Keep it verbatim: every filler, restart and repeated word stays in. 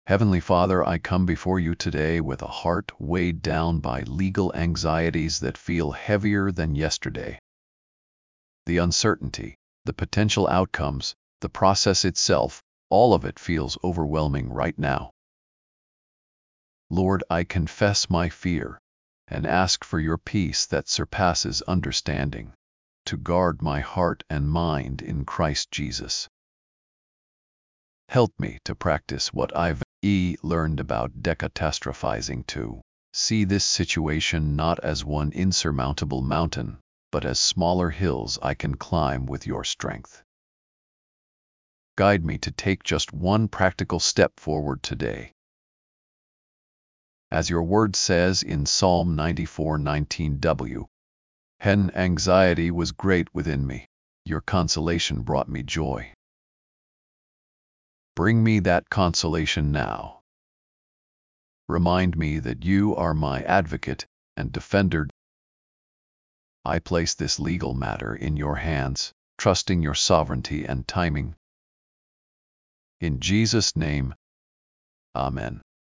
Heavenly Father, I come before you today with a heart weighed down by legal anxieties that feel heavier than yesterday. The uncertainty, the potential outcomes, the process itself, all of it feels overwhelming right now. Lord, I confess my fear and ask for your peace that surpasses understanding, to guard my heart and mind in Christ Jesus. Help me to practice what I've e learned about decatastrophizing, to see this situation not as one insurmountable mountain, but as smaller hills I can climb with your strength. Guide me to take just one practical step forward today. As your word says in Psalm ninety-four nineteen w, "When anxiety was great within me, your consolation brought me joy." Bring me that consolation now. Remind me that you are my advocate and defender. I place this legal matter in your hands, trusting your sovereignty and timing. In Jesus' name, Amen.